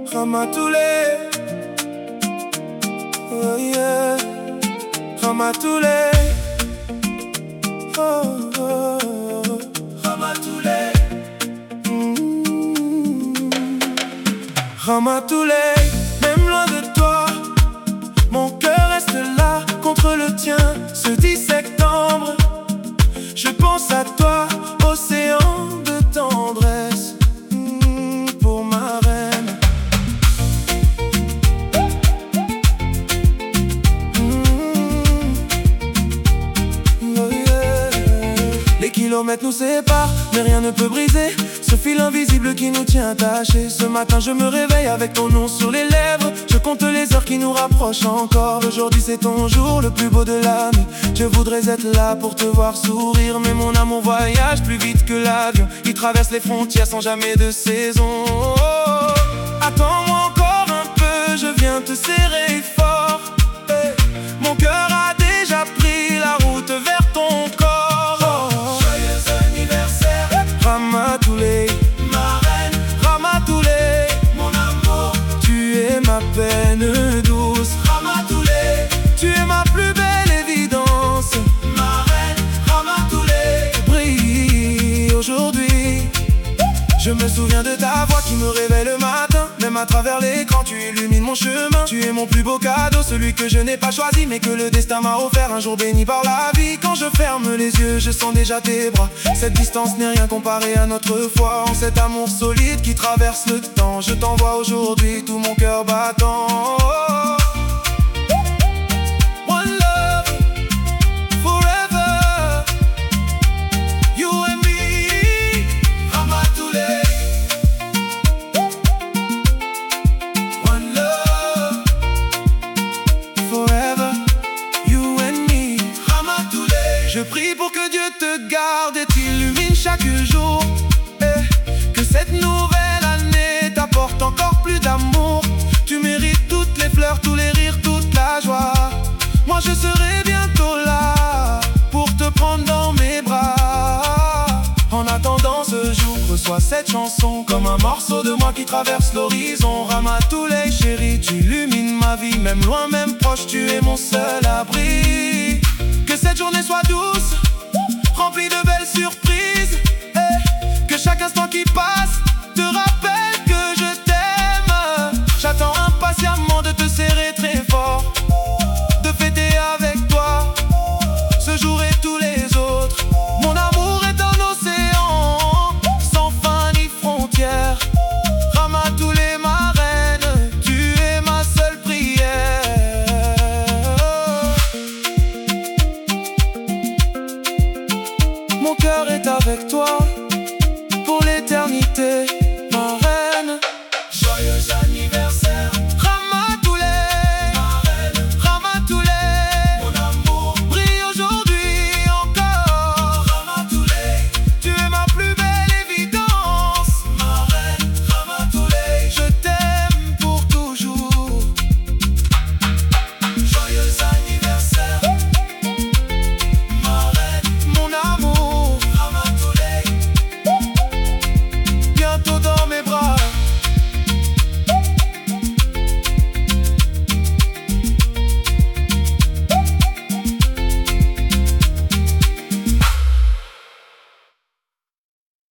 Ramatoulé, oh yeah, Ramatoulé, oh, oh, oh. Ramatoulé, Ramatoulé, même loin de toi, mon cœur reste là contre le tien. Ce 10 septembre, je pense à toi, océan de tendresse, pour ma reine. Oh yeah. Les kilomètres nous séparent, mais rien ne peut briser ce fil invisible qui nous tient attachés. Ce matin je me réveille avec ton nom sur les lèvres. Je compte les heures qui nous rapprochent encore. Aujourd'hui c'est ton jour le plus beau de l'année. Je voudrais être là pour te voir sourire, mais mon amour voyage plus vite que l'avion. Il traverse les frontières sans jamais de saison. Oh, attends-moi encore un peu, je viens te serrer fort. Hey, mon cœur a déjà pris la route vers ton corps. Oh, joyeux anniversaire, Ramatoulé, ma reine, Ramatoulé, mon amour. Tu es ma peine douce, Ramatoulé. Tu es ma plus belle évidence, ma reine, Ramatoulé. Brille aujourd'hui. Je me souviens de ta voix qui me réveille le matin. Même à travers l'écran, tu illumines mon chemin. Tu es mon plus beau cadeau, celui que je n'ai pas choisi, mais que le destin m'a offert, un jour béni par la vie. Quand je ferme les yeux, je sens déjà tes bras. Cette distance n'est rien comparé à notre foi. En cet amour solide qui traverse le temps, je t'envoie aujourd'hui tout mon cœur battant. One love, forever, you and me, Ramatoulé. One love, forever, you and me, Ramatoulé. Je prie pour que Dieu te garde et t'illumine chaque jour, et que cette nouvelle année t'apporte encore plus d'amour. Tu mérites toutes les fleurs, tous les rires, toute la joie. Moi je serai bientôt là pour te prendre dans mes bras. En attendant ce jour, reçois cette chanson comme un morceau de moi qui traverse l'horizon. Ramatoulé chérie, tu illumines ma vie, même loin, même proche, tu es mon seul abri. Que cette journée soit douce, remplie de belles surprises.